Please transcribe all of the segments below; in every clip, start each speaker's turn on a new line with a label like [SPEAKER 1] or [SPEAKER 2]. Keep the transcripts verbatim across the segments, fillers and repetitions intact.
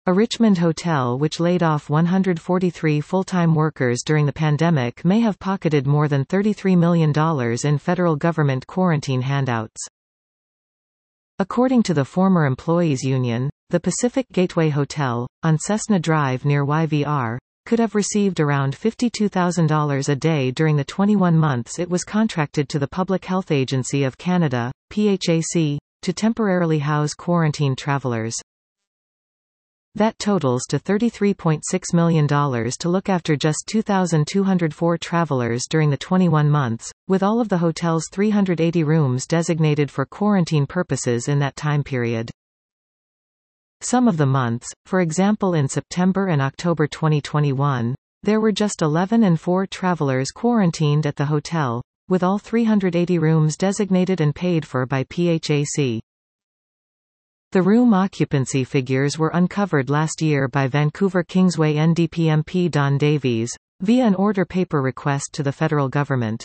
[SPEAKER 1] A Richmond hotel which laid off one hundred forty-three full-time workers during the pandemic may have pocketed more than thirty-three million dollars in federal government quarantine handouts. According to the former employees union, the Pacific Gateway Hotel, on Cessna Drive near Y V R, could have received around fifty-two thousand dollars a day during the twenty-one months it was contracted to the Public Health Agency of Canada, P H A C, to temporarily house quarantine travelers. That totals to thirty-three point six million dollars to look after just two thousand two hundred four travelers during the twenty-one months, with all of the hotel's three hundred eighty rooms designated for quarantine purposes in that time period. Some of the months, for example in September and October twenty twenty-one, there were just eleven and four travelers quarantined at the hotel, with all three hundred eighty rooms designated and paid for by P H A C. The room occupancy figures were uncovered last year by Vancouver Kingsway N D P M P Don Davies, via an order paper request to the federal government.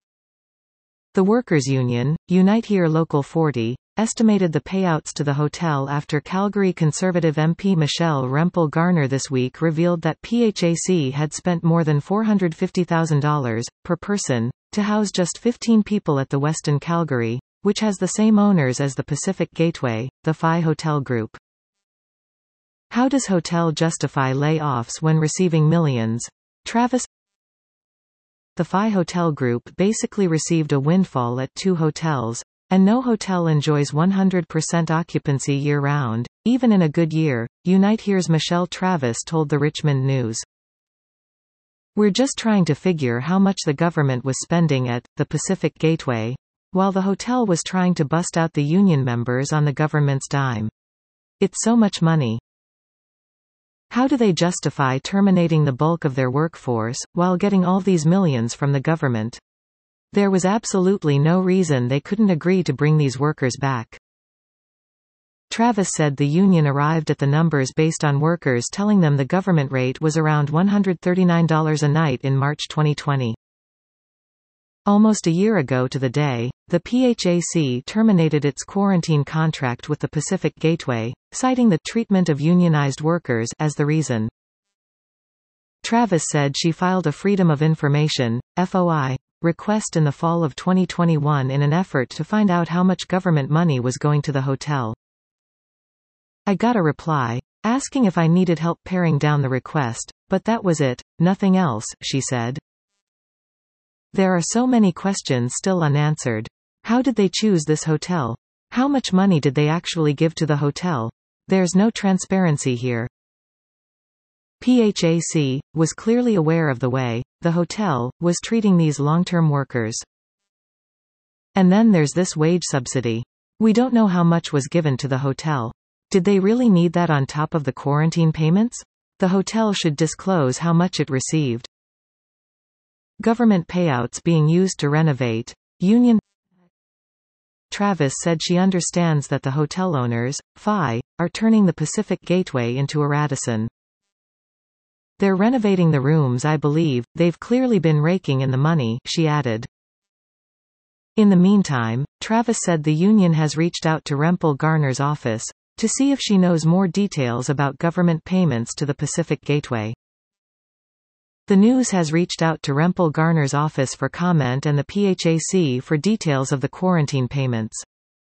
[SPEAKER 1] The workers' union, Unite Here Local forty, estimated the payouts to the hotel after Calgary Conservative M P Michelle Rempel Garner this week revealed that P H A C had spent more than four hundred fifty thousand dollars, per person, to house just fifteen people at the Westin Calgary, which has the same owners as the Pacific Gateway, the F I Hotel Group. How does hotel justify layoffs when receiving millions? Travis. The F I Hotel Group basically received a windfall at two hotels, and no hotel enjoys one hundred percent occupancy year-round, even in a good year, Unite Here's Michelle Travis told the Richmond News. We're just trying to figure how much the government was spending at the Pacific Gateway, while the hotel was trying to bust out the union members on the government's dime. It's so much money. How do they justify terminating the bulk of their workforce, while getting all these millions from the government? There was absolutely no reason they couldn't agree to bring these workers back. Travis said the union arrived at the numbers based on workers telling them the government rate was around one hundred thirty-nine dollars a night in March twenty twenty. Almost a year ago to the day, the P H A C terminated its quarantine contract with the Pacific Gateway, citing the treatment of unionized workers as the reason. Travis said she filed a Freedom of Information, F O I, request in the fall of twenty twenty-one in an effort to find out how much government money was going to the hotel. I got a reply, asking if I needed help paring down the request, but that was it, nothing else, she said. There are so many questions still unanswered. How did they choose this hotel? How much money did they actually give to the hotel? There's no transparency here. P H A C was clearly aware of the way the hotel was treating these long-term workers. And then there's this wage subsidy. We don't know how much was given to the hotel. Did they really need that on top of the quarantine payments? The hotel should disclose how much it received. Government payouts being used to renovate. Union. Travis said she understands that the hotel owners, F I, are turning the Pacific Gateway into a Radisson. They're renovating the rooms. I believe they've clearly been raking in the money, she added. In the meantime, Travis said the union has reached out to Rempel Garner's office to see if she knows more details about government payments to the Pacific Gateway. The news has reached out to Rempel Garner's office for comment and the P H A C for details of the quarantine payments.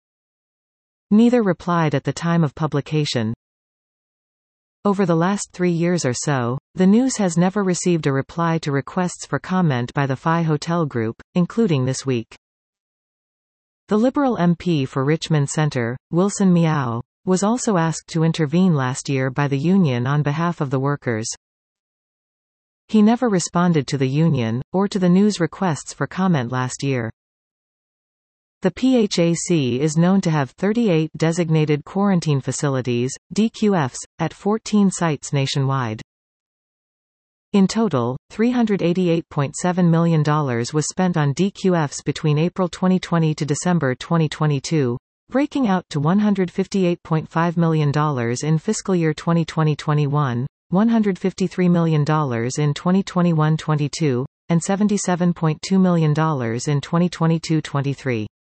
[SPEAKER 1] Neither replied at the time of publication. Over the last three years or so, the news has never received a reply to requests for comment by the F I Hotel Group, including this week. The Liberal M P for Richmond Centre, Wilson Miao, was also asked to intervene last year by the union on behalf of the workers. He never responded to the union, or to the news requests for comment last year. The P H A C is known to have thirty-eight designated quarantine facilities, D Q Fs, at fourteen sites nationwide. In total, three hundred eighty-eight point seven million dollars was spent on D Q Fs between April twenty twenty to December twenty twenty-two, breaking out to one hundred fifty-eight point five million dollars in fiscal year twenty twenty to twenty-one, one hundred fifty-three million dollars in twenty twenty-one to twenty-two, and seventy-seven point two million dollars in twenty twenty-two to twenty-three.